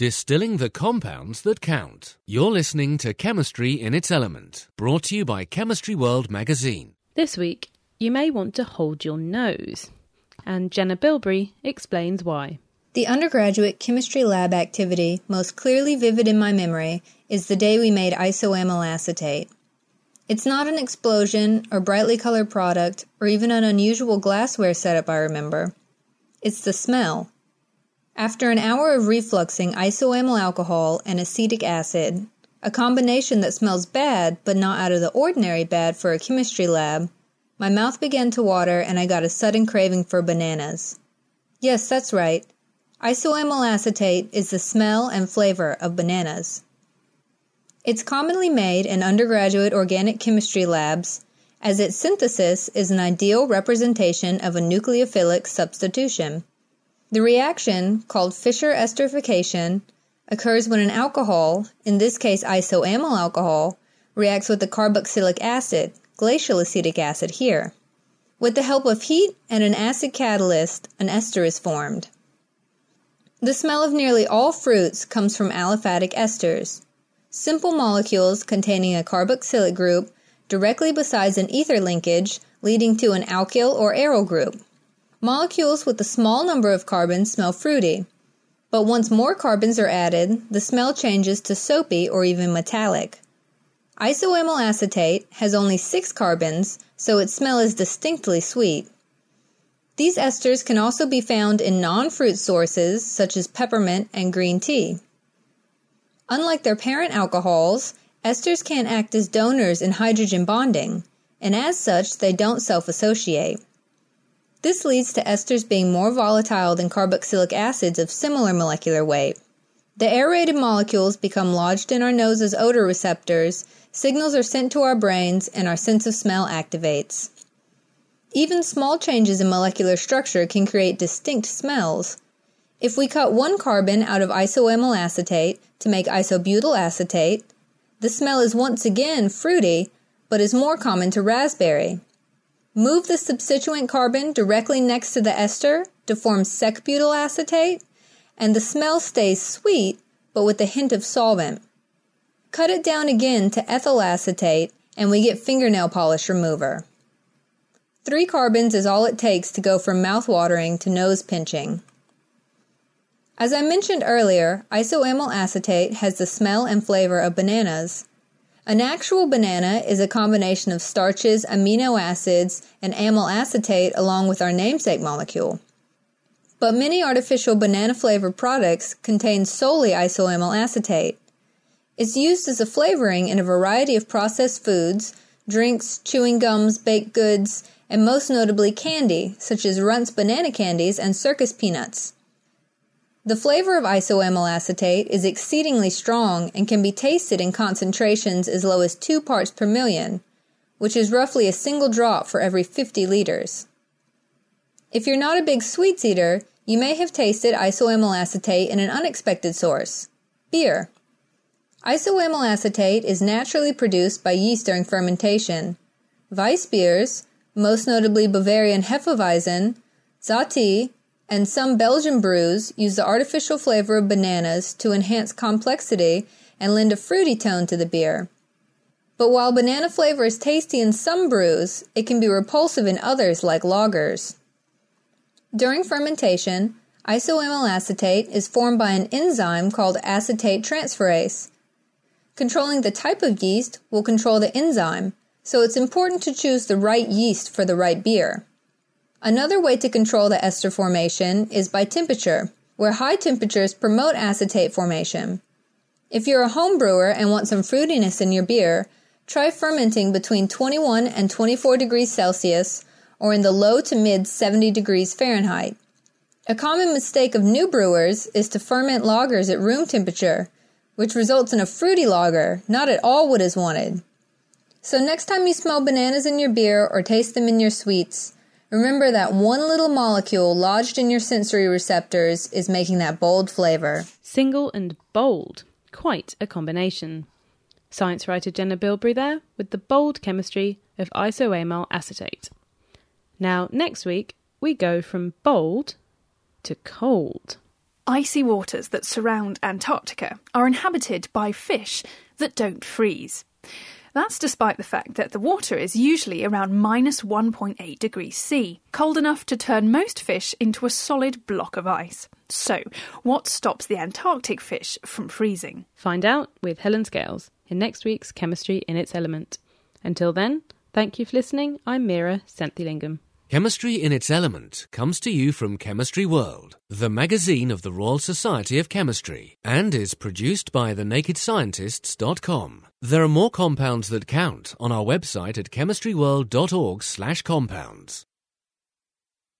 Distilling the compounds that count. You're listening to Chemistry in its Element, brought to you by Chemistry World magazine. This week, you may want to hold your nose, and Jenna Bilbrey explains why. The undergraduate chemistry lab activity most clearly vivid in my memory is the day we made isoamyl acetate. It's not an explosion or brightly colored product or even an unusual glassware setup I remember. It's the smell. After an hour of refluxing isoamyl alcohol and acetic acid, a combination that smells bad but not out of the ordinary bad for a chemistry lab, my mouth began to water and I got a sudden craving for bananas. Yes, that's right. Isoamyl acetate is the smell and flavor of bananas. It's commonly made in undergraduate organic chemistry labs, as its synthesis is an ideal representation of a nucleophilic substitution. The reaction, called Fischer esterification, occurs when an alcohol, in this case isoamyl alcohol, reacts with the carboxylic acid, glacial acetic acid here. With the help of heat and an acid catalyst, an ester is formed. The smell of nearly all fruits comes from aliphatic esters, simple molecules containing a carboxylic group directly besides an ether linkage leading to an alkyl or aryl group. Molecules with a small number of carbons smell fruity, but once more carbons are added, the smell changes to soapy or even metallic. Isoamyl acetate has only 6 carbons, so its smell is distinctly sweet. These esters can also be found in non-fruit sources such as peppermint and green tea. Unlike their parent alcohols, esters can't act as donors in hydrogen bonding, and as such they don't self-associate. This leads to esters being more volatile than carboxylic acids of similar molecular weight. The aerated molecules become lodged in our nose's odor receptors, signals are sent to our brains, and our sense of smell activates. Even small changes in molecular structure can create distinct smells. If we cut one carbon out of isoamyl acetate to make isobutyl acetate, the smell is once again fruity, but is more common to raspberry. Move the substituent carbon directly next to the ester to form sec-butyl acetate, and the smell stays sweet, but with a hint of solvent. Cut it down again to ethyl acetate, and we get fingernail polish remover. 3 carbons is all it takes to go from mouth-watering to nose-pinching. As I mentioned earlier, isoamyl acetate has the smell and flavor of bananas. An actual banana is a combination of starches, amino acids, and amyl acetate along with our namesake molecule. But many artificial banana-flavored products contain solely isoamyl acetate. It's used as a flavoring in a variety of processed foods, drinks, chewing gums, baked goods, and most notably candy, such as Runts banana candies and Circus peanuts. The flavor of isoamyl acetate is exceedingly strong and can be tasted in concentrations as low as 2 parts per million, which is roughly a single drop for every 50 liters. If you're not a big sweets eater, you may have tasted isoamyl acetate in an unexpected source: beer. Isoamyl acetate is naturally produced by yeast during fermentation. Weiss beers, most notably Bavarian Hefeweizen, Zati, and some Belgian brews use the artificial flavor of bananas to enhance complexity and lend a fruity tone to the beer. But while banana flavor is tasty in some brews, it can be repulsive in others like lagers. During fermentation, isoamyl acetate is formed by an enzyme called acetate transferase. Controlling the type of yeast will control the enzyme, so it's important to choose the right yeast for the right beer. Another way to control the ester formation is by temperature, where high temperatures promote acetate formation. If you're a home brewer and want some fruitiness in your beer, try fermenting between 21 and 24 degrees Celsius or in the low to mid 70 degrees Fahrenheit. A common mistake of new brewers is to ferment lagers at room temperature, which results in a fruity lager, not at all what is wanted. So next time you smell bananas in your beer or taste them in your sweets, remember that one little molecule lodged in your sensory receptors is making that bold flavor. Single and bold. Quite a combination. Science writer Jenna Bilbrey there with the bold chemistry of isoamyl acetate. Now, next week, we go from bold to cold. Icy waters that surround Antarctica are inhabited by fish that don't freeze. That's despite the fact that the water is usually around minus 1.8 degrees C, cold enough to turn most fish into a solid block of ice. So, what stops the Antarctic fish from freezing? Find out with Helen Scales in next week's Chemistry in its Element. Until then, thank you for listening. I'm Mira Senthilingam. Chemistry in its Element comes to you from Chemistry World, the magazine of the Royal Society of Chemistry, and is produced by thenakedscientists.com. There are more compounds that count on our website at chemistryworld.org/compounds.